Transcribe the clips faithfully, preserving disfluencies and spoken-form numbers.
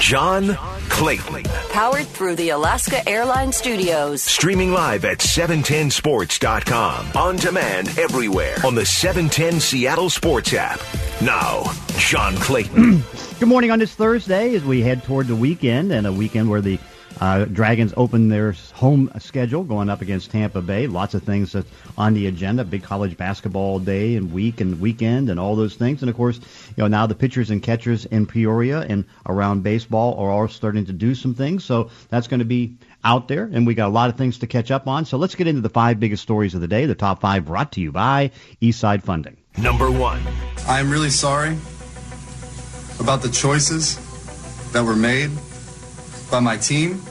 John Clayton. Powered through the Alaska Airlines Studios. Streaming live at seven ten sports dot com. On demand everywhere on the seven ten Seattle Sports app. Now, John Clayton. Good morning on this Thursday as we head toward the weekend, and a weekend where the uh, Dragons open their home schedule going up against Tampa Bay. Lots of things that's on the agenda. Big college basketball day and week and weekend and all those things. And, of course, you know, now the pitchers and catchers in Peoria and around baseball are all starting to do some things. So that's going to be out there, and we got a lot of things to catch up on. So let's get into the five biggest stories of the day. The top five brought to you by Eastside Funding. Number one. I'm really sorry about the choices that were made by my team,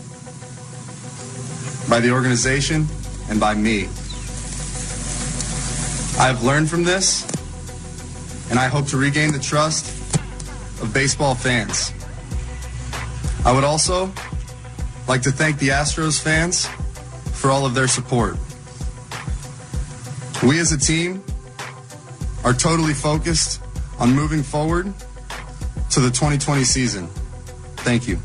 by the organization, and by me. I've learned from this, and I hope to regain the trust of baseball fans. I would also like to thank the Astros fans for all of their support. We as a team are totally focused on moving forward to the twenty twenty season. Thank you.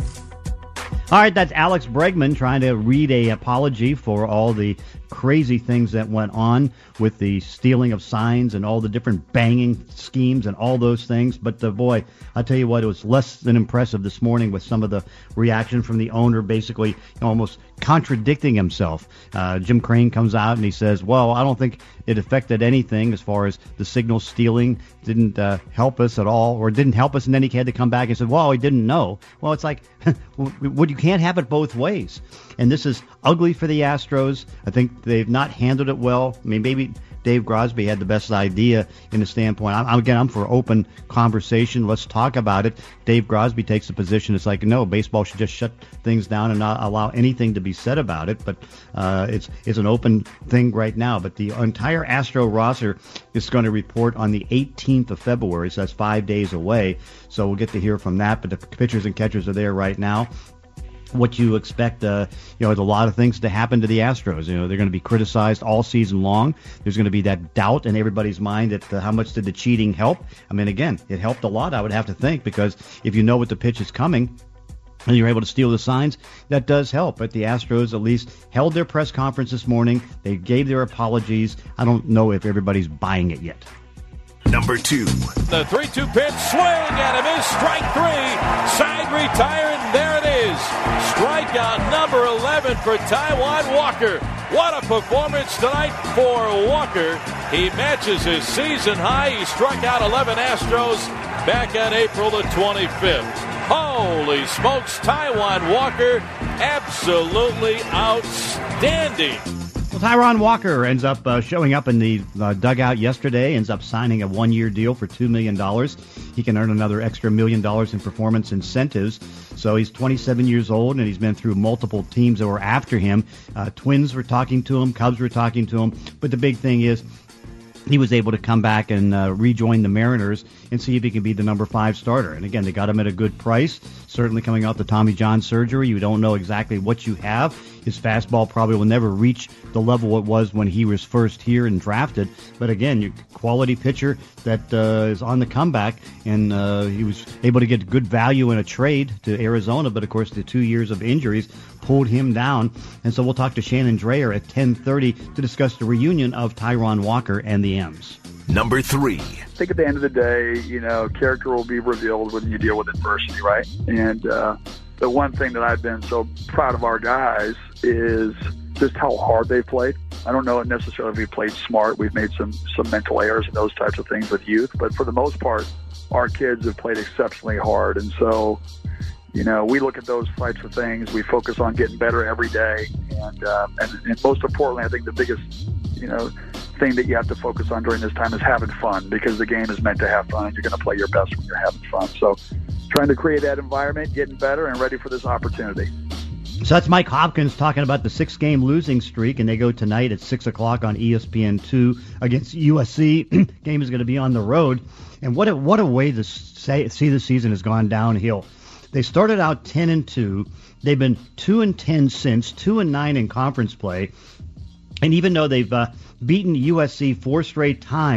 All right, that's Alex Bregman trying to read a apology for all the crazy things that went on with the stealing of signs and all the different banging schemes and all those things. But, uh, boy, I'll tell you what, it was less than impressive this morning with some of the reaction from the owner basically, you know, almost contradicting himself. Uh, Jim Crane comes out and he says, well, I don't think it affected anything as far as the signal stealing. Didn't uh, help us at all, or didn't help us, and then he had to come back and said, well, he didn't know. Well, it's like, well, you can't have it both ways. And this is ugly for the Astros. I think they've not handled it well. I mean, maybe Dave Grosby had the best idea in the standpoint. I'm, again, I'm for open conversation. Let's talk about it. Dave Grosby takes the position. It's like, no, baseball should just shut things down and not allow anything to be said about it. But uh, it's it's an open thing right now. But the entire Astro roster is going to report on the eighteenth of February, so that's five days away. So we'll get to hear from that. But the pitchers and catchers are there right now. What you expect, uh, you know, there's a lot of things to happen to the Astros. You know, they're going to be criticized all season long. There's going to be that doubt in everybody's mind that uh, how much did the cheating help? I mean, again, it helped a lot, I would have to think, because if you know what the pitch is coming and you're able to steal the signs, that does help. But the Astros at least held their press conference this morning. They gave their apologies. I don't know if everybody's buying it yet. Number two. The three two pitch, swing and a miss, strike three, side retire, and there it is. Strikeout number eleven for Taijuan Walker. What a performance tonight for Walker. He matches his season high. He struck out eleven Astros back on April the twenty-fifth. Holy smokes, Taijuan Walker, absolutely outstanding. Well, Taijuan Walker ends up uh, showing up in the uh, dugout yesterday, ends up signing a one-year deal for two million dollars. He can earn another extra million dollars in performance incentives. So he's twenty-seven years old, and he's been through multiple teams that were after him. Uh, Twins were talking to him. Cubs were talking to him. But the big thing is he was able to come back and uh, rejoin the Mariners and see if he can be the number five starter. And, again, they got him at a good price. Certainly coming out the Tommy John surgery, you don't know exactly what you have. His fastball probably will never reach the level it was when he was first here and drafted. But, again, your quality pitcher that uh, is on the comeback, and uh, he was able to get good value in a trade to Arizona. But, of course, the two years of injuries pulled him down. And so we'll talk to Shannon Drayer at ten thirty to discuss the reunion of Taijuan Walker and the M's. Number three. I think at the end of the day, you know, character will be revealed when you deal with adversity, right? And uh, the one thing that I've been so proud of our guys is just how hard they've played. I don't know necessarily if we played smart. We've made some, some mental errors and those types of things with youth. But for the most part, our kids have played exceptionally hard. And so, you know, we look at those types of things. We focus on getting better every day. And, uh, and, and most importantly, I think the biggest, you know, thing that you have to focus on during this time is having fun, because the game is meant to have fun, and you're going to play your best when you're having fun. So trying to create that environment, getting better, and ready for this opportunity. So that's Mike Hopkins talking about the six-game losing streak, and they go tonight at six o'clock on E S P N two against U S C. Game is going to be on the road. And what a, what a way to say, see the season has gone downhill. They started out ten and two. They've been two and ten since, two and nine in conference play. And even though they've uh, beaten U S C four straight times,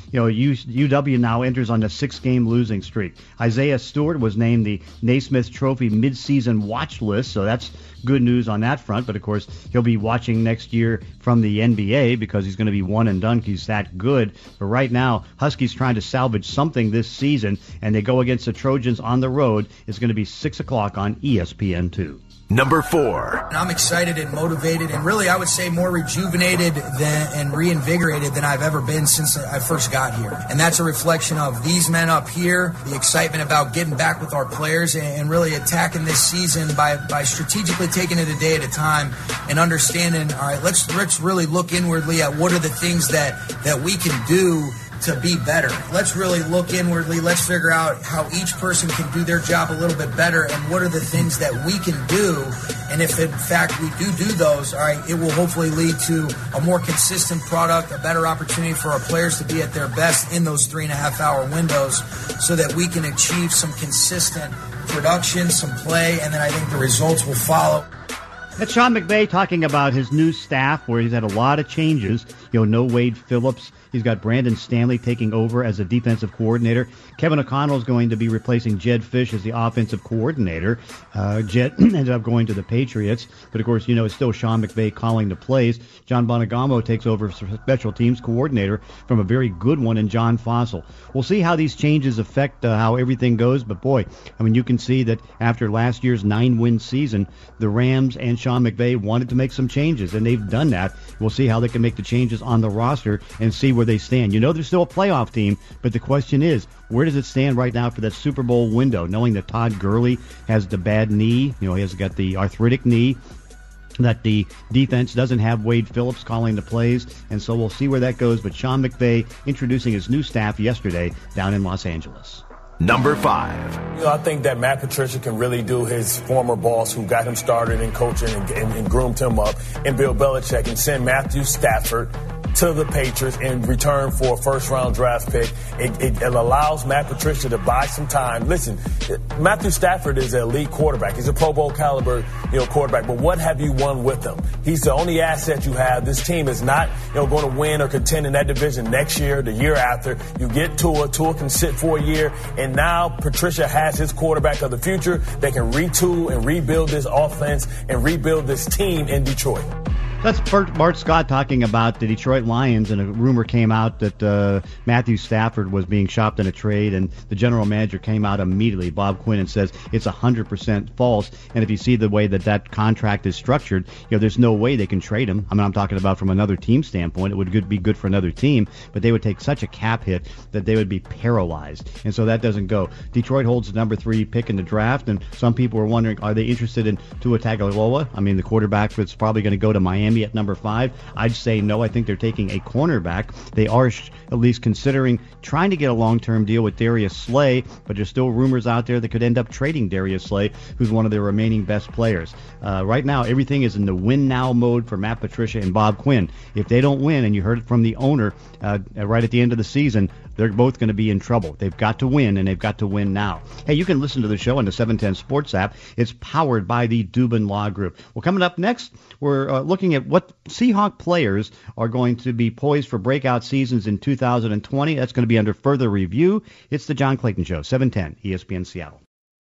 you know, U W now enters on a six-game losing streak. Isaiah Stewart was named the Naismith Trophy midseason watch list, so that's good news on that front. But, of course, he'll be watching next year from the N B A because he's going to be one and done. He's that good. But right now, Huskies trying to salvage something this season, and they go against the Trojans on the road. It's going to be six o'clock on E S P N two. Number four. I'm excited and motivated and really, I would say, more rejuvenated than, and reinvigorated than I've ever been since I first got here. And that's a reflection of these men up here, the excitement about getting back with our players and really attacking this season by, by strategically taking it a day at a time and understanding, all right, let's, let's really look inwardly at what are the things that, that we can do to be better. Let's really look inwardly. Let's figure out how each person can do their job a little bit better and what are the things that we can do. And if, in fact, we do do those, all right, it will hopefully lead to a more consistent product, a better opportunity for our players to be at their best in those three and a half hour windows so that we can achieve some consistent production, some play, and then I think the results will follow. That's Sean McVay talking about his new staff where he's had a lot of changes. You know, no Wade Phillips. He's got Brandon Stanley taking over as a defensive coordinator. Kevin O'Connell is going to be replacing Jed Fish as the offensive coordinator. Uh, Jed ended up going to the Patriots. But, of course, you know, it's still Sean McVay calling the plays. John Bonagamo takes over as special teams coordinator from a very good one in John Fossil. We'll see how these changes affect uh, how everything goes. But, boy, I mean, you can see that after last year's nine-win season, the Rams and Sean McVay wanted to make some changes, and they've done that. We'll see how they can make the changes on the roster and see where they stand. You know they're still a playoff team, but the question is, where does it stand right now for that Super Bowl window, knowing that Todd Gurley has the bad knee, you know, he has got the arthritic knee, that the defense doesn't have Wade Phillips calling the plays, and so we'll see where that goes. But Sean McVay introducing his new staff yesterday down in Los Angeles. Number five. You know, I think that Matt Patricia can really do his former boss who got him started in coaching and, and, and groomed him up, and Bill Belichick, and send Matthew Stafford to the Patriots in return for a first-round draft pick. It, it, it allows Matt Patricia to buy some time. Listen, Matthew Stafford is an elite quarterback. He's a Pro Bowl caliber, you know, quarterback. But what have you won with him? He's the only asset you have. This team is not, you know, going to win or contend in that division next year, the year after. You get Tua. Tua can sit for a year. And now Patricia has his quarterback of the future that can retool and rebuild this offense and rebuild this team in Detroit. That's Bart, Bart Scott talking about the Detroit Lions, and a rumor came out that uh, Matthew Stafford was being shopped in a trade, and the general manager came out immediately, Bob Quinn, and says it's one hundred percent false. And if you see the way that that contract is structured, you know, there's no way they can trade him. I mean, I'm talking about from another team standpoint. It would good, be good for another team, but they would take such a cap hit that they would be paralyzed, and so that doesn't go. Detroit holds the number three pick in the draft, and some people are wondering, are they interested in Tua Tagovailoa? I mean, the quarterback that's probably going to go to Miami at number five. I'd say no. I think they're taking a cornerback. They are sh- at least considering trying to get a long-term deal with Darius Slay, but there's still rumors out there that could end up trading Darius Slay, who's one of their remaining best players. Uh, right now, everything is in the win-now mode for Matt Patricia and Bob Quinn. If they don't win, and you heard it from the owner uh, right at the end of the season, they're both going to be in trouble. They've got to win, and they've got to win now. Hey, you can listen to the show on the seven ten Sports app. It's powered by the Dubin Law Group. Well, coming up next, we're uh, looking at what Seahawk players are going to be poised for breakout seasons in two thousand twenty. That's going to be under further review. It's the John Clayton Show, seven ten E S P N Seattle.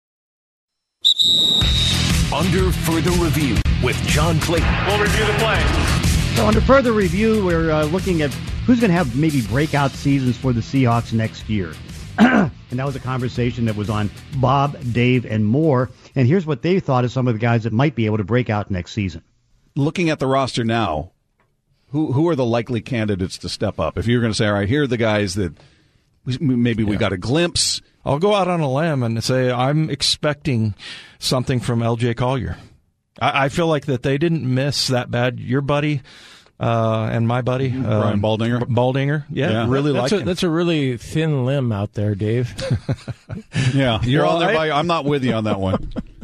Under further review with John Clayton. We'll review the play. So under further review, we're uh, looking at who's going to have maybe breakout seasons for the Seahawks next year. And that was a conversation that was on Bob, Dave, and more. And here's what they thought of some of the guys that might be able to break out next season. Looking at the roster now, who who are the likely candidates to step up? If you're going to say, all right, here are the guys that maybe we yeah. got a glimpse. I'll go out on a limb and say I'm expecting something from L J Collier. I, I feel like that they didn't miss that bad. Your buddy uh, and my buddy. Um, Brian Baldinger. Baldinger, yeah, yeah. really that's like a, him. That's a really thin limb out there, Dave. yeah, you're well, on there I, by, I'm not with you on that one.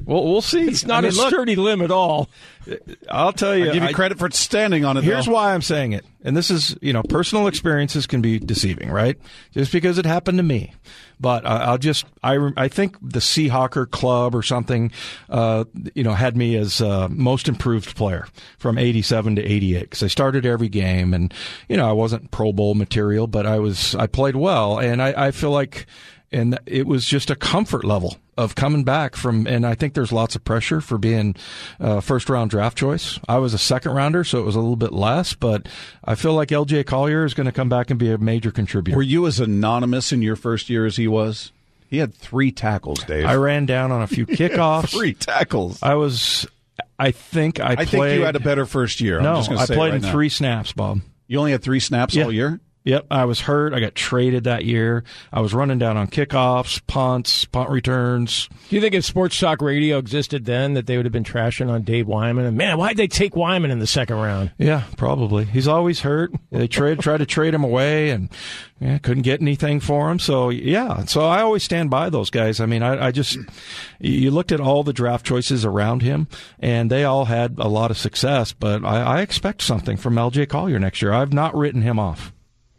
Well, we'll see. It's not I mean, a look, sturdy limb at all. I'll tell you. I give you I, credit for standing on it. Here's though. why I'm saying it. And this is, you know, personal experiences can be deceiving, right? Just because it happened to me. But uh, I'll just, I, I think the Seahawker Club or something, uh, you know, had me as uh, most improved player from eighty-seven to eighty-eight because I started every game and, you know, I wasn't Pro Bowl material, but I was, I played well. And I, I feel like, and it was just a comfort level of coming back from, and I think there's lots of pressure for being a first round draft choice. I was a second rounder, so it was a little bit less, but I feel like L J Collier is going to come back and be a major contributor. Were you as anonymous in your first year as he was? He had three tackles, Dave. I ran down on a few kickoffs. Three tackles. I was, I think I, I played. I think you had a better first year. No, I'm just gonna I say played right in now. three snaps, Bob. You only had three snaps yeah. all year? Yep, I was hurt. I got traded that year. I was running down on kickoffs, punts, punt returns. Do you think if Sports Talk Radio existed then that they would have been trashing on Dave Wyman? And man, why'd they take Wyman in the second round? Yeah, probably. He's always hurt. They trade, tried to trade him away and yeah, couldn't get anything for him. So, yeah, so I always stand by those guys. I mean, I, I just, you looked at all the draft choices around him, and they all had a lot of success, but I, I expect something from L J Collier next year. I've not written him off.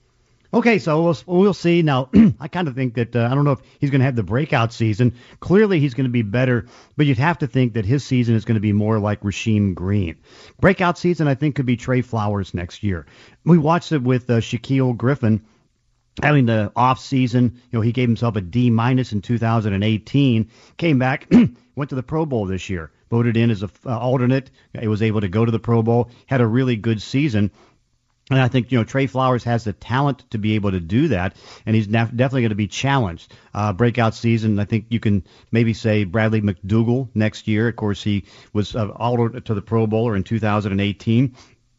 Okay, so we'll we'll see. Now, I kind of think that uh, I don't know if he's going to have the breakout season. Clearly, he's going to be better, but you'd have to think that his season is going to be more like Rasheem Green. Breakout season, I think, could be Trey Flowers next year. We watched it with uh, Shaquille Griffin having the off season. You know, he gave himself a D minus in two thousand eighteen. Came back, went to the Pro Bowl this year. Voted in as a uh, alternate. He was able to go to the Pro Bowl. Had a really good season. And I think, you know, Trey Flowers has the talent to be able to do that, and he's nef- definitely going to be challenged. Uh, breakout season, I think you can maybe say Bradley McDougall next year. Of course, he was uh, altered to the Pro Bowler in two thousand eighteen.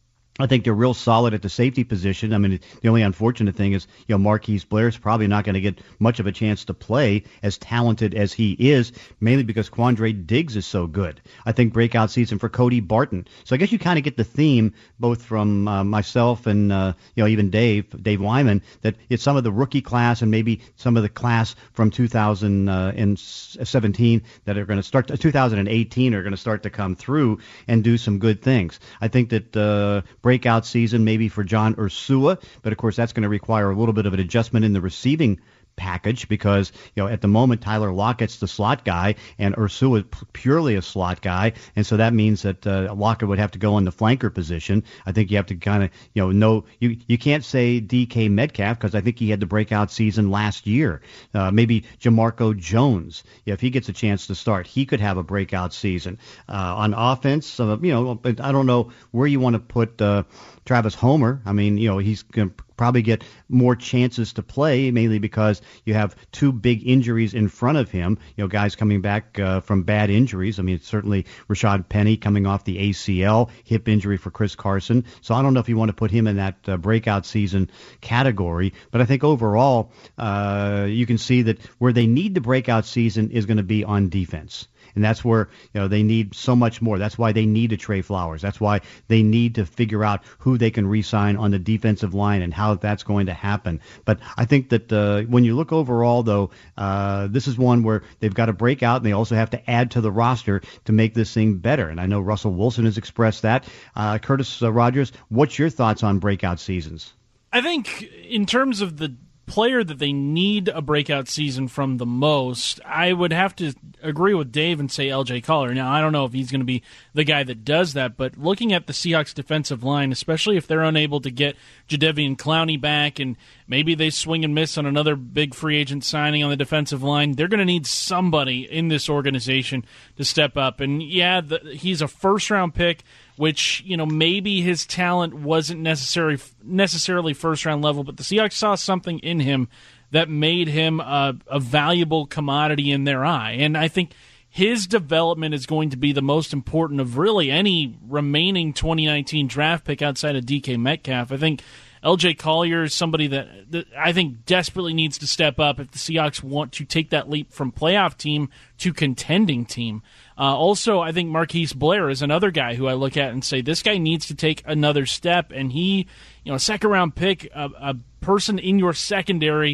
I think they're real solid at the safety position. I mean, the only unfortunate thing is, you know, Marquise Blair's probably not going to get much of a chance to play as talented as he is, mainly because Quandre Diggs is so good. I think breakout season for Cody Barton. So I guess you kind of get the theme both from uh, myself and, uh, you know, even Dave, Dave Wyman, that it's some of the rookie class and maybe some of the class from two thousand seventeen that are going to start, two thousand eighteen are going to start to come through and do some good things. I think that, uh, breakout season maybe for John Ursua, but of course that's going to require a little bit of an adjustment in the receiving package because, you know, at the moment Tyler Lockett's the slot guy and Ursua is purely a slot guy, and so that means that uh, Lockett would have to go in the flanker position. I think you have to kind of, you know, know you you can't say D K Metcalf because I think he had the breakout season last year. Uh, maybe Jamarco Jones, yeah, if he gets a chance to start, he could have a breakout season. Uh, on offense, uh, you know, I don't know where you want to put uh, Travis Homer. I mean, you know, he's going to probably get more chances to play, mainly because you have two big injuries in front of him. You know, guys coming back uh, from bad injuries. I mean, certainly Rashad Penny coming off the A C L, hip injury for Chris Carson. So I don't know if you want to put him in that uh, breakout season category. But I think overall, uh, you can see that where they need the breakout season is going to be on defense. And that's where, you know, they need so much more. That's why they need a Trey Flowers. That's why they need to figure out who they can re-sign on the defensive line and how that's going to happen. But I think that uh, when you look overall, though, uh, this is one where they've got to break out, and they also have to add to the roster to make this thing better. And I know Russell Wilson has expressed that. Uh, Curtis uh, Rogers, what's your thoughts on breakout seasons? I think in terms of the player that they need a breakout season from the most, I would have to agree with Dave and say L J Collier. Now, I don't know if he's going to be the guy that does that, but looking at the Seahawks defensive line, especially if they're unable to get Jadeveon Clowney back and maybe they swing and miss on another big free agent signing on the defensive line, they're going to need somebody in this organization to step up. And yeah, the, he's a first-round pick, which, you know, maybe his talent wasn't necessarily necessarily first-round level, but the Seahawks saw something in him that made him a, a valuable commodity in their eye. And I think his development is going to be the most important of really any remaining twenty nineteen draft pick outside of D K Metcalf. I think L J Collier is somebody that, that I think desperately needs to step up if the Seahawks want to take that leap from playoff team to contending team. Uh, also, I think Marquise Blair is another guy who I look at and say this guy needs to take another step, and he, you know, a second-round pick, a, a person in your secondary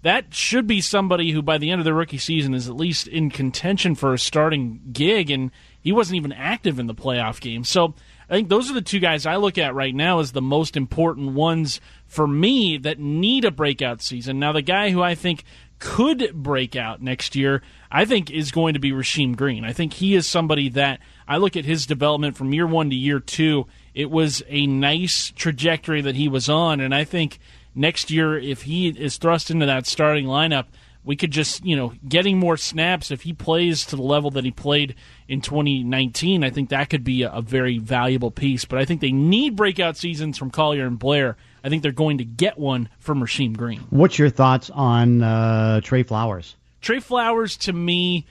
that should be somebody who by the end of the rookie season is at least in contention for a starting gig, and he wasn't even active in the playoff game. So I think those are the two guys I look at right now as the most important ones for me that need a breakout season. Now, the guy who I think could break out next year, I think is going to be Rasheem Green. I think he is somebody that I look at his development from year one to year two. It was a nice trajectory that he was on, and I think next year, if he is thrust into that starting lineup, we could just, you know, getting more snaps, if he plays to the level that he played in twenty nineteen, I think that could be a, a very valuable piece. But I think they need breakout seasons from Collier and Blair. I think they're going to get one from Rasheem Green. What's your thoughts on uh, Trey Flowers? Trey Flowers, to me,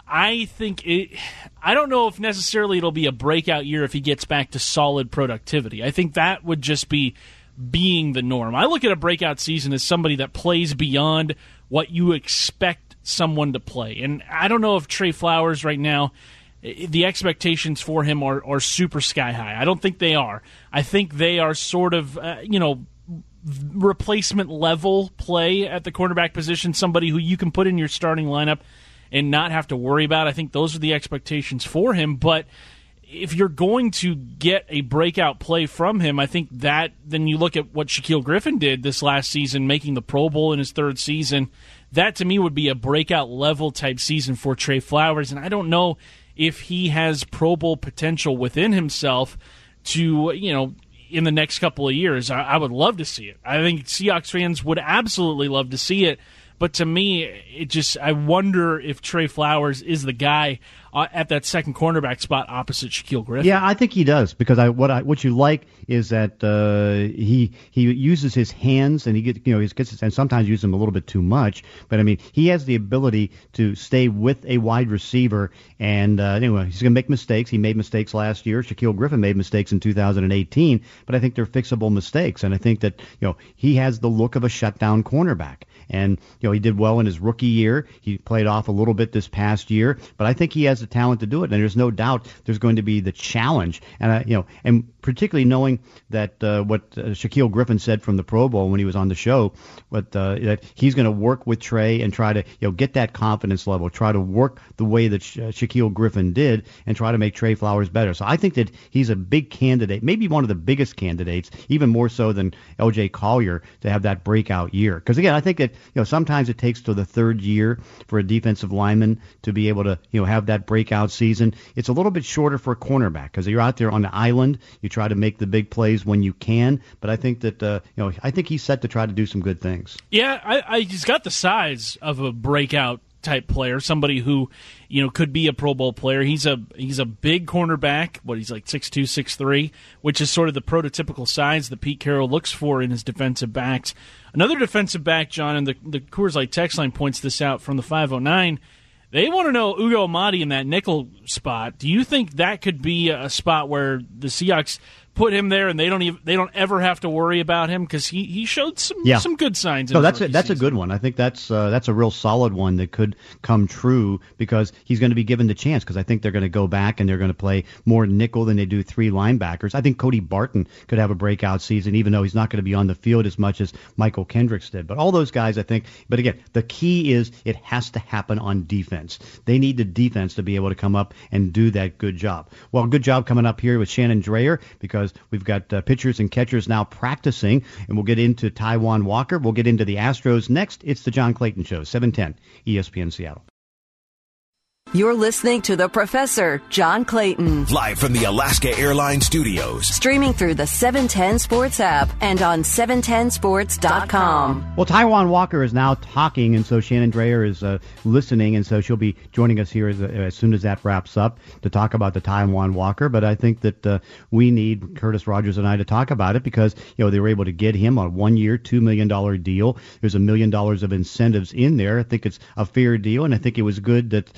I think it, I don't know if necessarily it'll be a breakout year if he gets back to solid productivity. I think that would just be being the norm. I look at a breakout season as somebody that plays beyond what you expect someone to play. And I don't know if Trey Flowers right now, the expectations for him are, are super sky high. I don't think they are. I think they are sort of, uh, you know, replacement level play at the cornerback position, somebody who you can put in your starting lineup and not have to worry about. I think those are the expectations for him. But if you're going to get a breakout play from him, I think that then you look at what Shaquille Griffin did this last season, making the Pro Bowl in his third season. That, to me, would be a breakout level type season for Trey Flowers. And I don't know if he has Pro Bowl potential within himself to, you know, in the next couple of years. I, I would love to see it. I think Seahawks fans would absolutely love to see it. But to me, it just I wonder if Trey Flowers is the guy uh, at that second cornerback spot opposite Shaquille Griffin. Yeah, I think he does, because I what I what you like is that uh, he he uses his hands, and he get you know he gets his, and sometimes uses them a little bit too much. But I mean, he has the ability to stay with a wide receiver, and uh, anyway, he's going to make mistakes. He made mistakes last year. Shaquille Griffin made mistakes in two thousand eighteen, but I think they're fixable mistakes, and I think that you know he has the look of a shutdown cornerback. And, you know, he did well in his rookie year. He played off a little bit this past year, but I think he has the talent to do it. And there's no doubt there's going to be the challenge. And, I, you know, and particularly knowing that uh, what uh, Shaquille Griffin said from the Pro Bowl when he was on the show, what, uh, that he's going to work with Trey and try to, you know, get that confidence level, try to work the way that Sha- Shaquille Griffin did and try to make Trey Flowers better. So I think that he's a big candidate, maybe one of the biggest candidates, even more so than L J Collier, to have that breakout year. Because, again, I think that, you know, sometimes it takes to the third year for a defensive lineman to be able to, you know, have that breakout season. It's a little bit shorter for a cornerback because you're out there on the island. You try to make the big plays when you can. But I think that, uh, you know, I think he's set to try to do some good things. Yeah, I, I, he's got the size of a breakout type player, somebody who, you know, could be a Pro Bowl player. He's a he's a big cornerback, what he's like six two, six three, which is sort of the prototypical size that Pete Carroll looks for in his defensive backs. Another defensive back, John, and the, the Coors Light text line points this out from the five oh nine. They want to know Ugo Amadi in that nickel spot. Do you think that could be a spot where the Seahawks put him there and they don't even they don't ever have to worry about him because he, he showed some yeah. some good signs. So in that's a, that's season. a good one. I think that's uh, that's a real solid one that could come true because he's going to be given the chance because I think they're going to go back and they're going to play more nickel than they do three linebackers. I think Cody Barton could have a breakout season even though he's not going to be on the field as much as Michael Kendricks did. But all those guys, I think. But again, the key is it has to happen on defense. They need the defense to be able to come up and do that good job. Well, good job coming up here with Shannon Dreyer because we've got uh, pitchers and catchers now practicing, and we'll get into Taijuan Walker. We'll get into the Astros next. It's the John Clayton Show, seven ten E S P N Seattle. You're listening to The Professor, John Clayton. Live from the Alaska Airlines Studios. Streaming through the seven ten Sports app and on seven ten sports dot com. Well, Taijuan Walker is now talking, and so Shannon Dreyer is uh, listening, and so she'll be joining us here as, as soon as that wraps up to talk about the Taijuan Walker. But I think that uh, we need Curtis Rogers and I to talk about it because, you know, they were able to get him on a one-year, two million dollars deal. There's a million dollars of incentives in there. I think it's a fair deal, and I think it was good that, you know, the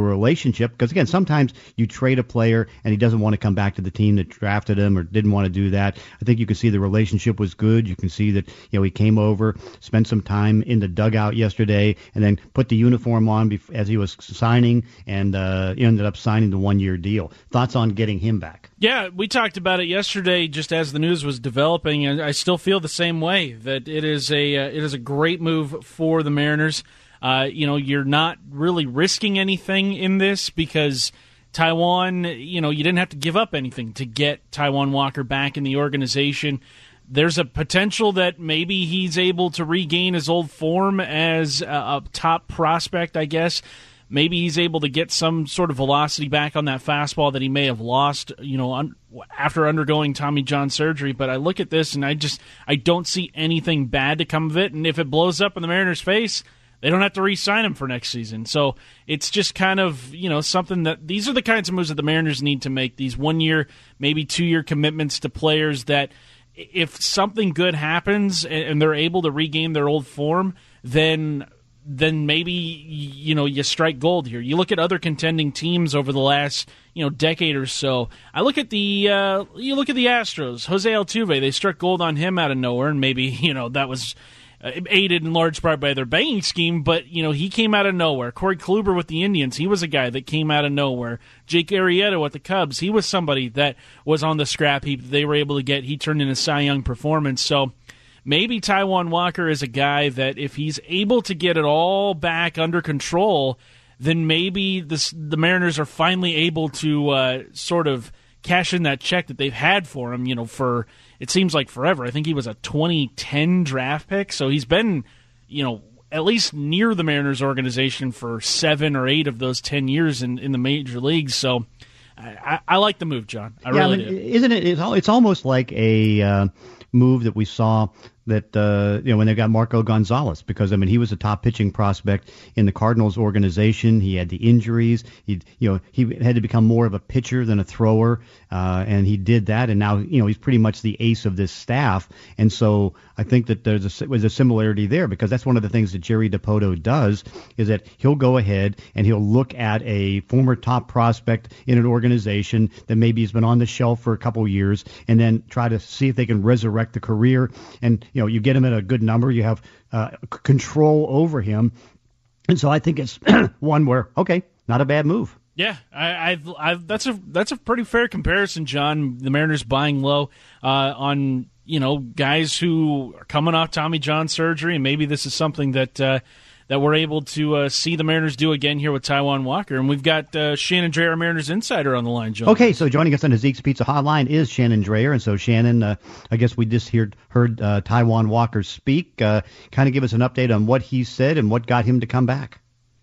relationship, because again, sometimes you trade a player and he doesn't want to come back to the team that drafted him or didn't want to do that. I think you can see the relationship was good. You can see that, you know, he came over, spent some time in the dugout yesterday, and then put the uniform on bef- as he was signing, and uh, ended up signing the one-year deal. Thoughts on getting him back? Yeah, we talked about it yesterday just as the news was developing, and I still feel the same way, that it is a uh, it is a great move for the Mariners. Uh, you know, you're not really risking anything in this because Taijuan, you know, you didn't have to give up anything to get Taijuan Walker back in the organization. There's a potential that maybe he's able to regain his old form as a, a top prospect, I guess. Maybe he's able to get some sort of velocity back on that fastball that he may have lost, you know, un- after undergoing Tommy John surgery. But I look at this and I just I don't see anything bad to come of it. And if it blows up in the Mariners' face, they don't have to re-sign him for next season. So it's just kind of, you know, something that these are the kinds of moves that the Mariners need to make. These one-year, maybe two-year commitments to players that if something good happens and they're able to regain their old form, then then maybe, you know, you strike gold here. You look at other contending teams over the last, you know, decade or so. I look at the uh, you look at the Astros. Jose Altuve, they struck gold on him out of nowhere, and maybe, you know, that was uh, aided in large part by their banging scheme, but, you know, he came out of nowhere. Corey Kluber with the Indians, he was a guy that came out of nowhere. Jake Arrieta with the Cubs, he was somebody that was on the scrap heap they were able to get. He turned in a Cy Young performance, so maybe Taijuan Walker is a guy that if he's able to get it all back under control, then maybe this, the Mariners are finally able to uh, sort of cash in that check that they've had for him, you know, for, it seems like forever. I think he was a twenty ten draft pick, so he's been, you know, at least near the Mariners organization for seven or eight of those ten years in, in the major leagues, so I, I like the move, John. I yeah, really I mean, do. Isn't it? It's, it's almost like a uh, move that we saw that uh, you know when they got Marco Gonzalez, because I mean he was a top pitching prospect in the Cardinals organization. He had the injuries. He you know he had to become more of a pitcher than a thrower, uh, and he did that. And now you know he's pretty much the ace of this staff. And so I think that there's a, was a similarity there, because that's one of the things that Jerry Dipoto does, is that he'll go ahead and he'll look at a former top prospect in an organization that maybe has been on the shelf for a couple years, and then try to see if they can resurrect the career. And you know, you get him at a good number, you have uh, c- control over him, and so I think it's one where, okay, not a bad move. Yeah, I, I've, I've, that's a that's a pretty fair comparison, John. The Mariners buying low uh, on you know guys who are coming off Tommy John surgery, and maybe this is something that uh, that we're able to uh, see the Mariners do again here with Taijuan Walker. And we've got uh, Shannon Drayer, Mariners Insider, on the line, John. Okay, so joining us on the Zeke's Pizza Hotline is Shannon Drayer. And so, Shannon, uh, I guess we just heard, heard uh, Taijuan Walker speak. Uh, kind of give us an update on what he said and what got him to come back.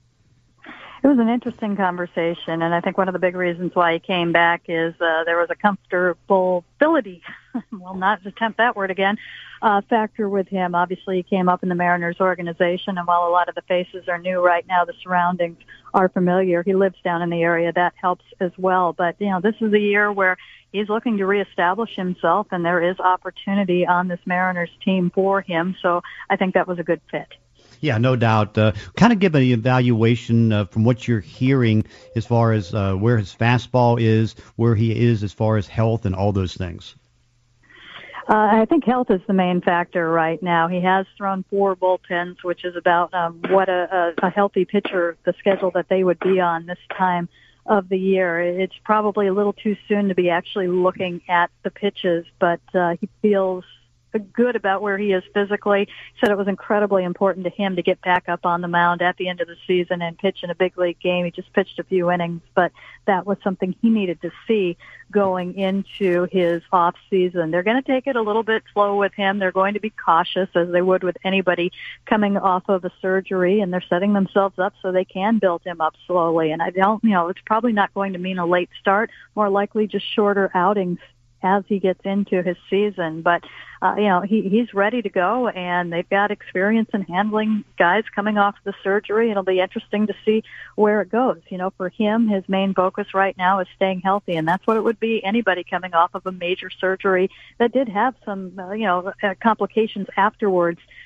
It was an interesting conversation, and I think one of the big reasons why he came back is uh, there was a comfortability, well, not to attempt that word again, uh, factor with him. Obviously, he came up in the Mariners organization, and while a lot of the faces are new right now, the surroundings are familiar. He lives down in the area. That helps as well. But, you know, this is a year where he's looking to reestablish himself, and there is opportunity on this Mariners team for him, so I think that was a good fit. Yeah, no doubt. Uh, kind of give an evaluation uh, from what you're hearing as far as uh, where his fastball is, where he is as far as health and all those things. Uh, I think health is the main factor right now. He has thrown four bullpens, which is about um, what a, a, a healthy pitcher, the schedule that they would be on this time of the year. It's probably a little too soon to be actually looking at the pitches, but uh, he feels good about where he is physically. He said it was incredibly important to him to get back up on the mound at the end of the season and pitch in a big league game. He just pitched a few innings, but that was something he needed to see going into his off season. They're going to take it a little bit slow with him. They're going to be cautious, as they would with anybody coming off of a surgery, and they're setting themselves up so they can build him up slowly. And I don't, you know, it's probably not going to mean a late start, more likely just shorter outings as he gets into his season. But, uh, you know, he, he's ready to go, and they've got experience in handling guys coming off the surgery. It'll be interesting to see where it goes. You know, for him, his main focus right now is staying healthy, and that's what it would be anybody coming off of a major surgery that did have some, uh, you know, uh, complications afterwards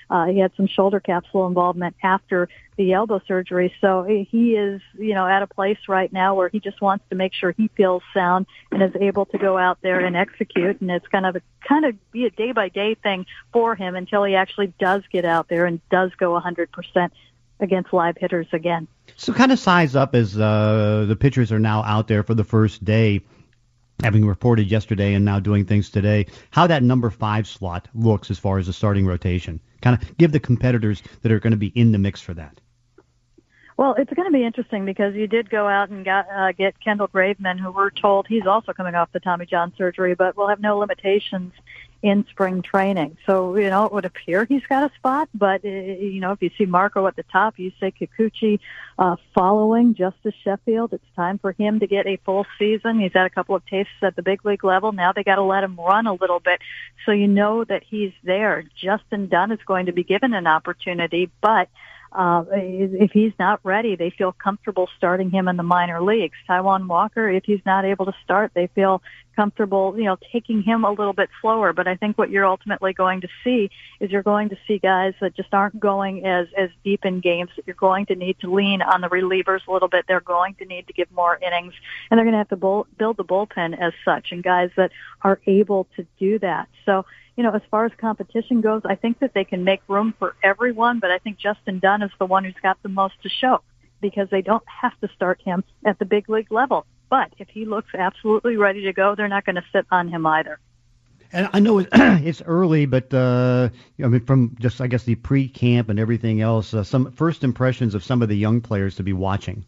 Uh, he had some shoulder capsule involvement after the elbow surgery. So he is, you know, at a place right now where he just wants to make sure he feels sound and is able to go out there and execute. And it's kind of a, kind of be a day by day thing for him until he actually does get out there and does go one hundred percent against live hitters again. So kind of size up as uh, the pitchers are now out there for the first day, having reported yesterday and now doing things today, how that number five slot looks as far as the starting rotation. Kind of give the competitors that are going to be in the mix for that. Well, it's going to be interesting because you did go out and got, uh, get Kendall Graveman, who we're told he's also coming off the Tommy John surgery, but will have no limitations in spring training. So, you know, it would appear he's got a spot, but, uh, you know, if you see Marco at the top, you say Kikuchi uh, following Justice Sheffield. It's time for him to get a full season. He's had a couple of tastes at the big league level. Now they got to let him run a little bit so you know that he's there. Justin Dunn is going to be given an opportunity, but Uh, if he's not ready, they feel comfortable starting him in the minor leagues. Taijuan Walker, if he's not able to start, they feel comfortable, you know, taking him a little bit slower. But I think what you're ultimately going to see is you're going to see guys that just aren't going as, as deep in games, that you're going to need to lean on the relievers a little bit. They're going to need to give more innings, and they're going to have to bull, build the bullpen as such, and guys that are able to do that. So, you know, as far as competition goes, I think that they can make room for everyone, but I think Justin Dunn is the one who's got the most to show because they don't have to start him at the big league level. But if he looks absolutely ready to go, they're not going to sit on him either. And I know it's early, but uh, I mean, from just, I guess, the pre-camp and everything else, uh, some first impressions of some of the young players to be watching.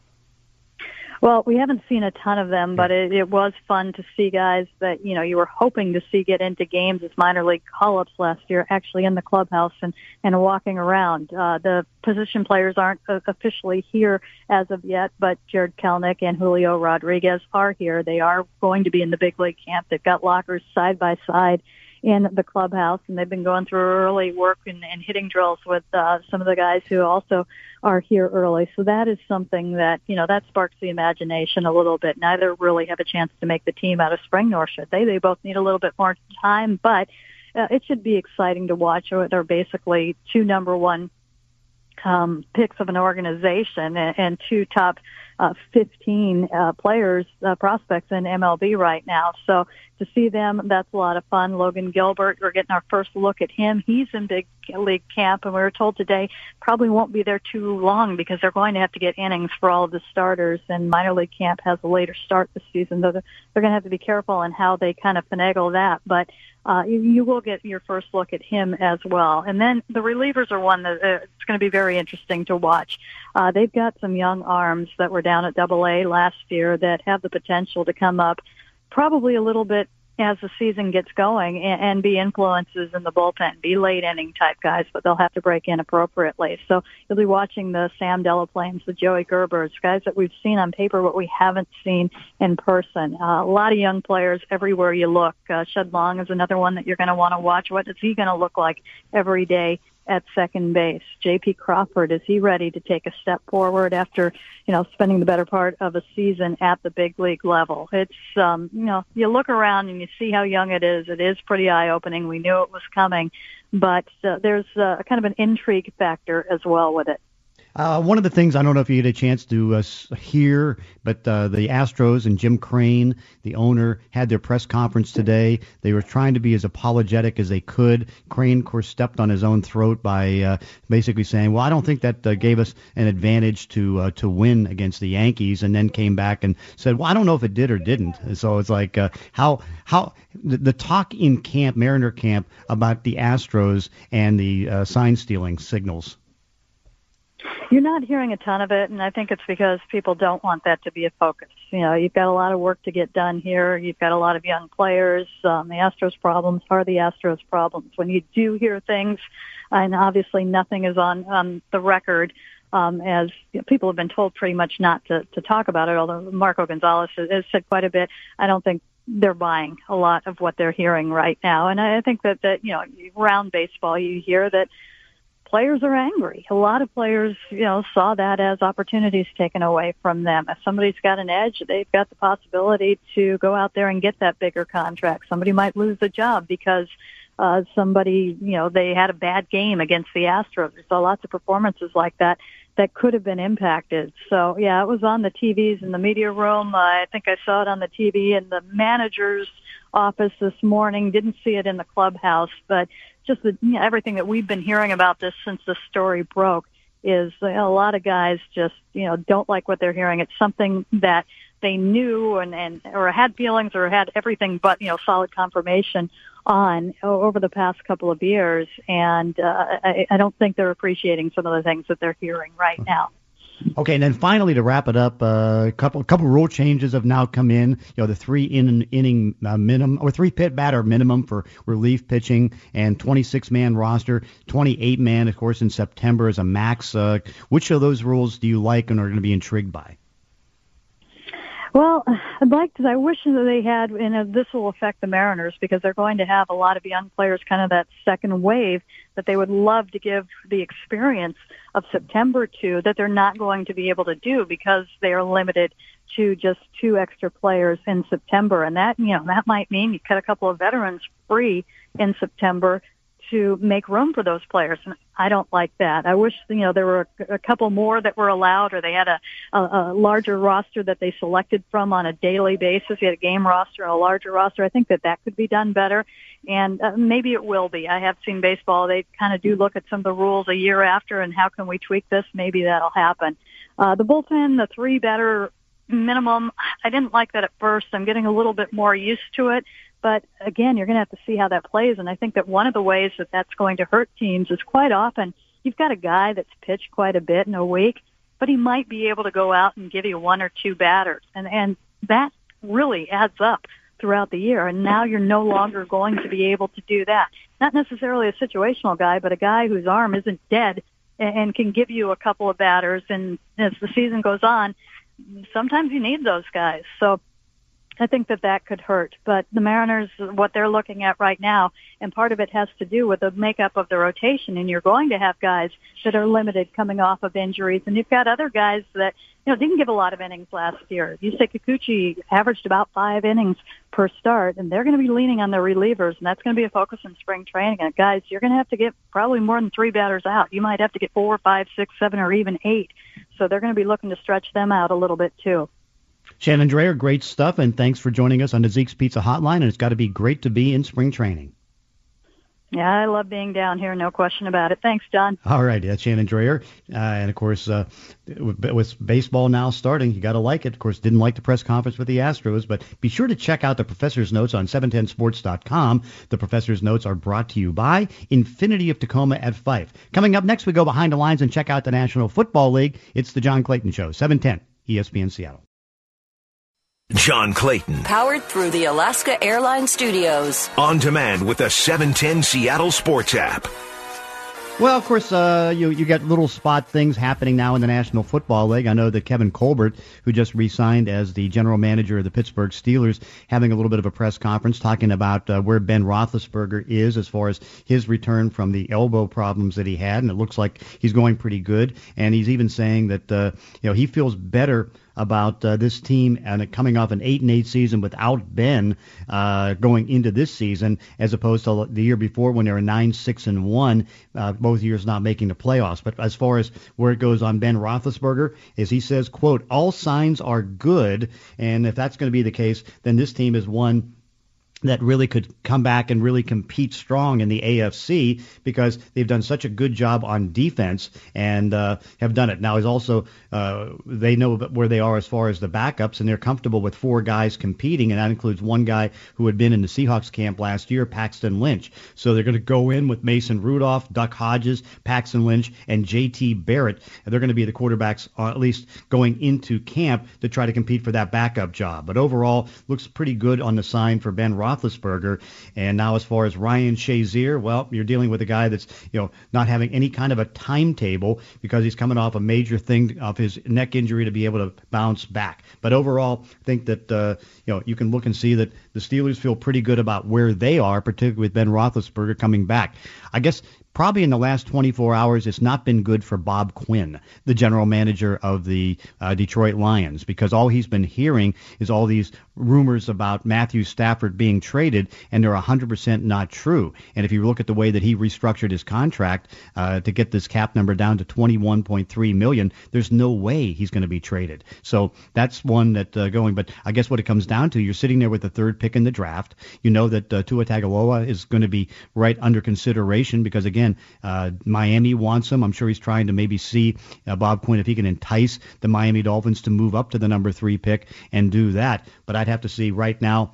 Well, we haven't seen a ton of them, but it, it was fun to see guys that, you know, you were hoping to see get into games as minor league call-ups last year, actually in the clubhouse and, and walking around. Uh, the position players aren't uh, officially here as of yet, but Jared Kelnick and Julio Rodriguez are here. They are going to be in the big league camp. They've got lockers side by side in the clubhouse, and they've been going through early work and, and hitting drills with uh, some of the guys who also are here early. So that is something that, you know, that sparks the imagination a little bit. Neither really have a chance to make the team out of spring, nor should they. They both need a little bit more time, but uh, it should be exciting to watch. They're basically two number one um, picks of an organization and, and two top uh, fifteen uh, players, uh, prospects in M L B right now. So to see them, that's a lot of fun. Logan Gilbert, we're getting our first look at him. He's in big league camp, and we were told today probably won't be there too long because they're going to have to get innings for all of the starters, and minor league camp has a later start this season, though they're, they're going to have to be careful on how they kind of finagle that. But uh, you, you will get your first look at him as well. And then the relievers are one that uh, it's going to be very interesting to watch. Uh, they've got some young arms that were down at Double A last year that have the potential to come up probably a little bit as the season gets going and, and be influences in the bullpen, be late inning type guys, but they'll have to break in appropriately. So you'll be watching the Sam Delaplanes, the Joey Gerbers, guys that we've seen on paper, but we haven't seen in person. Uh, a lot of young players everywhere you look. Uh, Shed Long is another one that you're going to want to watch. What is he going to look like every day at second base? J P Crawford, is he ready to take a step forward after, you know, spending the better part of a season at the big league level? It's, um, you know, you look around and you see how young it is. It is pretty eye-opening. We knew it was coming, but uh, there's uh, kind of an intrigue factor as well with it. Uh, one of the things, I don't know if you get a chance to uh, hear, but uh, the Astros and Jim Crane, the owner, had their press conference today. They were trying to be as apologetic as they could. Crane, of course, stepped on his own throat by uh, basically saying, well, I don't think that uh, gave us an advantage to uh, to win against the Yankees, and then came back and said, well, I don't know if it did or didn't. So it's like uh, how how the, the talk in camp, Mariner camp, about the Astros and the uh, sign-stealing signals. You're not hearing a ton of it, and I think it's because people don't want that to be a focus. You know, you've got a lot of work to get done here. You've got a lot of young players. Um, the Astros problems are the Astros problems. When you do hear things, and obviously nothing is on, on the record, um, as you know, people have been told pretty much not to, to talk about it, although Marco Gonzalez has, has said quite a bit. I don't think they're buying a lot of what they're hearing right now. And I think that, that you know, around baseball, you hear that players are angry. A lot of players, you know, saw that as opportunities taken away from them. If somebody's got an edge, they've got the possibility to go out there and get that bigger contract. Somebody might lose the job because uh, somebody, you know, they had a bad game against the Astros. We saw lots of performances like that that could have been impacted. So, yeah, it was on the T Vs in the media room. Uh, I think I saw it on the T V in the manager's office this morning. Didn't see it in the clubhouse, but just the, you know, everything that we've been hearing about this since the story broke is you know, a lot of guys just, you know, don't like what they're hearing. It's something that they knew and, and or had feelings or had everything but, you know, solid confirmation on over the past couple of years. And uh, I, I don't think they're appreciating some of the things that they're hearing right now. Okay, and then finally to wrap it up, uh, a couple couple rule changes have now come in. You know, the three in, inning uh, minimum or three pit batter minimum for relief pitching, and twenty-six man roster, twenty-eight man, of course, in September as a max. Uh, which of those rules do you like and are going to be intrigued by? Well, I'd like to, I wish that they had, and this will affect the Mariners because they're going to have a lot of young players, kind of that second wave that they would love to give the experience of September to, that they're not going to be able to do because they are limited to just two extra players in September. And that, you know, that might mean you cut a couple of veterans free in September to make room for those players. And I don't like that. I wish, you know, there were a, a couple more that were allowed, or they had a, a, a larger roster that they selected from on a daily basis. You had a game roster and a larger roster. I think that that could be done better. And uh, maybe it will be. I have seen baseball. They kind of do look at some of the rules a year after and how can we tweak this? Maybe that'll happen. Uh, the bullpen, the three batter minimum, I didn't like that at first. I'm getting a little bit more used to it. But again, you're going to have to see how that plays. And I think that one of the ways that that's going to hurt teams is quite often you've got a guy that's pitched quite a bit in a week, but he might be able to go out and give you one or two batters. And, and that really adds up throughout the year. And now you're no longer going to be able to do that. Not necessarily a situational guy, but a guy whose arm isn't dead and, and can give you a couple of batters. And as the season goes on, sometimes you need those guys. So I think that that could hurt. But the Mariners, what they're looking at right now, and part of it has to do with the makeup of the rotation, and you're going to have guys that are limited coming off of injuries, and you've got other guys that, you know, didn't give a lot of innings last year. Yusei Kikuchi averaged about five innings per start, and they're going to be leaning on their relievers, and that's going to be a focus in spring training. And guys, you're going to have to get probably more than three batters out. You might have to get four, five, six, seven, or even eight. So they're going to be looking to stretch them out a little bit too. Shannon Drayer, great stuff, and thanks for joining us on the Zeke's Pizza Hotline, and it's got to be great to be in spring training. Yeah, I love being down here, no question about it. Thanks, John. All right, that's Shannon Drayer. Uh, and, of course, uh, with, with baseball now starting, you got to like it. Of course, didn't like the press conference with the Astros, but be sure to check out the Professor's Notes on seven ten sports dot com. The Professor's Notes are brought to you by Infinity of Tacoma at Fife. Coming up next, we go behind the lines and check out the National Football League. It's the John Clayton Show, seven ten E S P N Seattle. John Clayton. Powered through the Alaska Airlines Studios. On demand with the seven ten Seattle Sports app. Well, of course, uh, you you get little spot things happening now in the National Football League. I know that Kevin Colbert, who just re-signed as the general manager of the Pittsburgh Steelers, having a little bit of a press conference talking about uh, where Ben Roethlisberger is as far as his return from the elbow problems that he had, and it looks like he's going pretty good. And he's even saying that uh, you know he feels better about uh, this team and coming off an eight and eight season without Ben uh, going into this season, as opposed to the year before when they were nine six and one, uh, both years not making the playoffs. But as far as where it goes on Ben Roethlisberger, as he says, quote, all signs are good, and if that's going to be the case, then this team is one that really could come back and really compete strong in the A F C because they've done such a good job on defense and uh, have done it. Now, is also uh, they know where they are as far as the backups, and they're comfortable with four guys competing, and that includes one guy who had been in the Seahawks camp last year, Paxton Lynch. So they're going to go in with Mason Rudolph, Duck Hodges, Paxton Lynch, and J T Barrett. And they're going to be the quarterbacks, uh, at least going into camp, to try to compete for that backup job. But overall, looks pretty good on the sign for Ben Roethlisberger. And now as far as Ryan Shazier, well, you're dealing with a guy that's, you know, not having any kind of a timetable because he's coming off a major thing of his neck injury to be able to bounce back. But overall, I think that, uh, you know, you can look and see that the Steelers feel pretty good about where they are, particularly with Ben Roethlisberger coming back. I guess probably in the last twenty-four hours, it's not been good for Bob Quinn, the general manager of the uh, Detroit Lions, because all he's been hearing is all these rumors about Matthew Stafford being traded, and they're one hundred percent not true. And if you look at the way that he restructured his contract uh, to get this cap number down to twenty-one point three million dollars, there's no way he's going to be traded. So that's one that uh, going. But I guess what it comes down to, you're sitting there with the third pick in the draft. You know that uh, Tua Tagovailoa is going to be right under consideration because, again, uh, Miami wants him. I'm sure he's trying to maybe see uh, Bob Quinn if he can entice the Miami Dolphins to move up to the number three pick and do that. But I'd have to see right now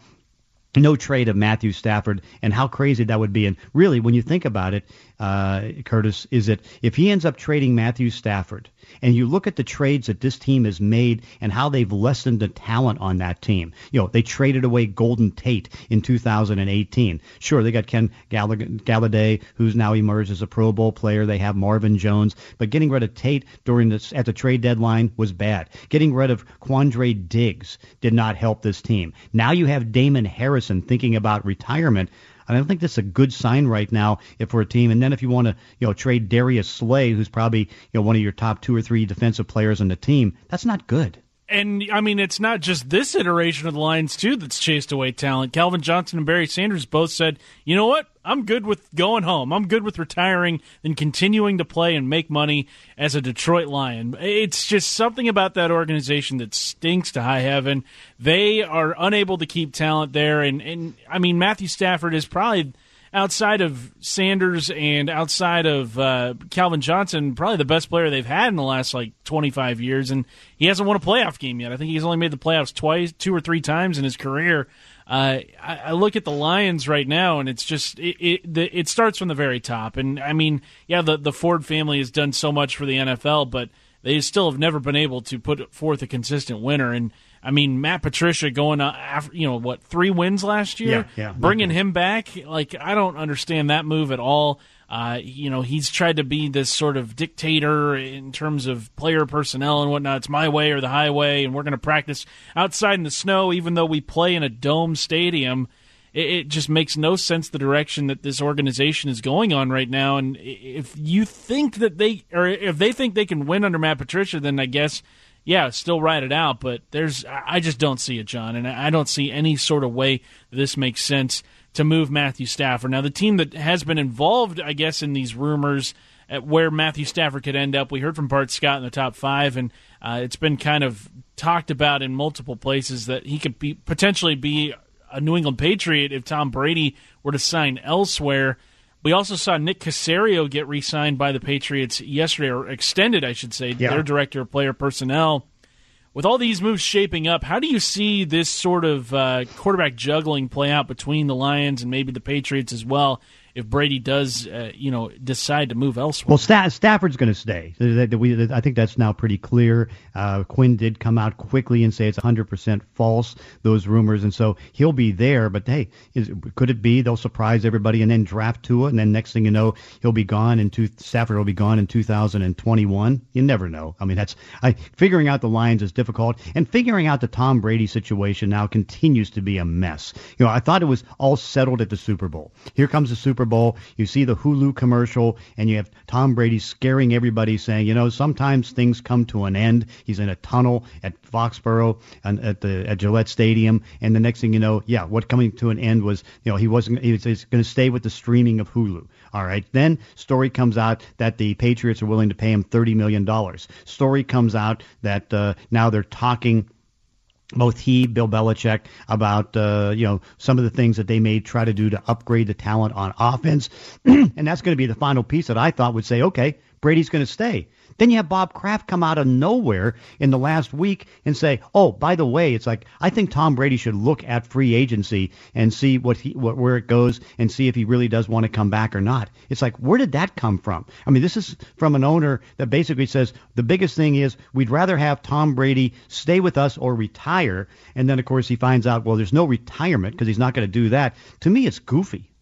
no trade of Matthew Stafford, and how crazy that would be. And really, when you think about it, uh, Curtis, is that if he ends up trading Matthew Stafford, and you look at the trades that this team has made and how they've lessened the talent on that team. You know, they traded away Golden Tate in two thousand eighteen. Sure, they got Ken Gall- Galladay, who's now emerged as a Pro Bowl player. They have Marvin Jones. But getting rid of Tate during this at the trade deadline was bad. Getting rid of Quandre Diggs did not help this team. Now you have Damon Harrison thinking about retirement. I don't think that's a good sign right now if we're a team. And then if you want to, you know, trade Darius Slay, who's probably, you know, one of your top two or three defensive players on the team, that's not good. And, I mean, it's not just this iteration of the Lions, too, that's chased away talent. Calvin Johnson and Barry Sanders both said, you know what, I'm good with going home. I'm good with retiring and continuing to play and make money as a Detroit Lion. It's just something about that organization that stinks to high heaven. They are unable to keep talent there. And, and I mean, Matthew Stafford is probably, outside of Sanders and outside of uh, Calvin Johnson, probably the best player they've had in the last like twenty-five years, and he hasn't won a playoff game yet. I think he's only made the playoffs twice, two or three times in his career. Uh, I, I look at the Lions right now, and it's just it it, the, it starts from the very top. And I mean, yeah, the the Ford family has done so much for the N F L, but they still have never been able to put forth a consistent winner. And I mean, Matt Patricia going, uh, after, you know, what, three wins last year? Yeah, yeah. Bringing him back, like, I don't understand that move at all. Uh, you know, he's tried to be this sort of dictator in terms of player personnel and whatnot. It's my way or the highway, and we're going to practice outside in the snow even though we play in a dome stadium. It, it just makes no sense the direction that this organization is going on right now. And if you think that they, or if they think they can win under Matt Patricia, then I guess, yeah, still ride it out, but there's I just don't see it, John, and I don't see any sort of way that this makes sense to move Matthew Stafford. Now, the team that has been involved, I guess, in these rumors at where Matthew Stafford could end up, we heard from Bart Scott in the top five, and uh, it's been kind of talked about in multiple places that he could be potentially be a New England Patriot if Tom Brady were to sign elsewhere. We also saw Nick Caserio get re-signed by the Patriots yesterday, or extended, I should say, yeah. their director of player personnel. With all these moves shaping up, how do you see this sort of uh, quarterback juggling play out between the Lions and maybe the Patriots as well if Brady does, uh, you know, decide to move elsewhere? Well, Sta- Stafford's going to stay. I think that's now pretty clear. Uh, Quinn did come out quickly and say it's one hundred percent false, those rumors, and so he'll be there. But, hey, is, could it be they'll surprise everybody and then draft Tua, and then next thing you know, he'll be gone, and two, Stafford will be gone in two thousand twenty-one? You never know. I mean, that's I, figuring out the Lions is difficult, and figuring out the Tom Brady situation now continues to be a mess. You know, I thought it was all settled at the Super Bowl. Here comes the Super Bowl. You see the Hulu commercial, and you have Tom Brady scaring everybody, saying, you know, sometimes things come to an end. He's in a tunnel at Foxborough and at the at Gillette Stadium, and the next thing you know, yeah, what coming to an end was, you know, he wasn't. He was, was going to stay with the streaming of Hulu. All right. Then story comes out that the Patriots are willing to pay him thirty million dollars. Story comes out that uh, now they're talking. Both he, Bill Belichick, about uh, you know some of the things that they may try to do to upgrade the talent on offense, and that's going to be the final piece that I thought would say, okay, Brady's going to stay. Then you have Bob Kraft come out of nowhere in the last week and say, oh, by the way, it's like, I think Tom Brady should look at free agency and see what he, what, where it goes and see if he really does want to come back or not. It's like, where did that come from? I mean, this is from an owner that basically says the biggest thing is we'd rather have Tom Brady stay with us or retire. And then, of course, he finds out, well, there's no retirement because he's not going to do that. To me, it's goofy.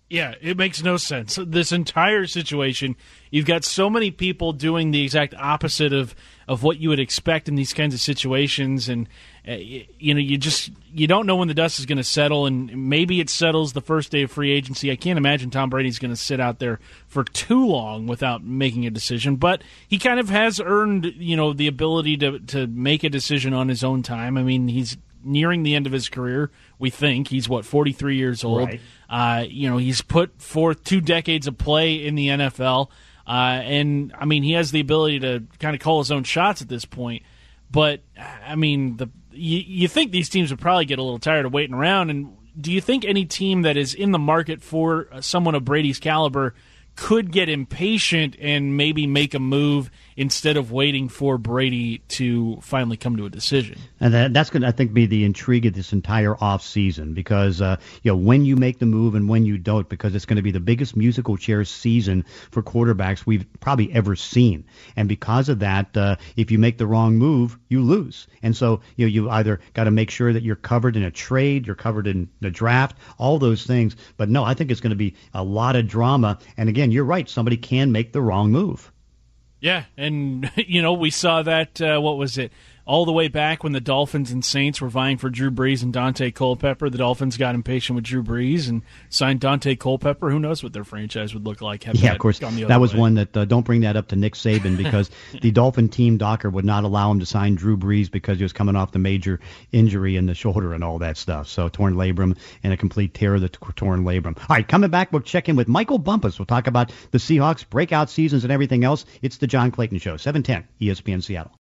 Yeah, it makes no sense. This entire situation, you've got so many people doing the exact opposite of, of what you would expect in these kinds of situations, and uh, you, you know, you just you don't know when the dust is going to settle, and maybe it settles the first day of free agency. I can't imagine Tom Brady's going to sit out there for too long without making a decision, but he kind of has earned, you know, the ability to to make a decision on his own time. I mean, he's nearing the end of his career. We think he's what forty-three years old. Right. Uh, you know, he's put forth two decades of play in the N F L, uh, and I mean, he has the ability to kind of call his own shots at this point. But I mean, the you, you think these teams would probably get a little tired of waiting around. And do you think any team that is in the market for someone of Brady's caliber could get impatient and maybe make a move instead of waiting for Brady to finally come to a decision? And that, that's going to, I think, be the intrigue of this entire off season, because uh, you know, when you make the move and when you don't, because it's going to be the biggest musical chairs season for quarterbacks we've probably ever seen. And because of that, uh, if you make the wrong move, you lose. And so you know, you either got to make sure that you're covered in a trade, you're covered in the draft, all those things. But no, I think it's going to be a lot of drama. And again, you're right. Somebody can make the wrong move. Yeah, and, you know, we saw that, uh, what was it, all the way back when the Dolphins and Saints were vying for Drew Brees and Dante Culpepper. The Dolphins got impatient with Drew Brees and signed Dante Culpepper. Who knows what their franchise would look like? Yeah, of course. That was way. one that, uh, don't bring that up to Nick Saban, because the Dolphin team doctor would not allow him to sign Drew Brees because he was coming off the major injury in the shoulder and all that stuff. So torn labrum and a complete tear of the t- torn labrum. All right, coming back, we'll check in with Michael Bumpus. We'll talk about the Seahawks, breakout seasons, and everything else. It's the John Clayton Show, seven ten E S P N Seattle.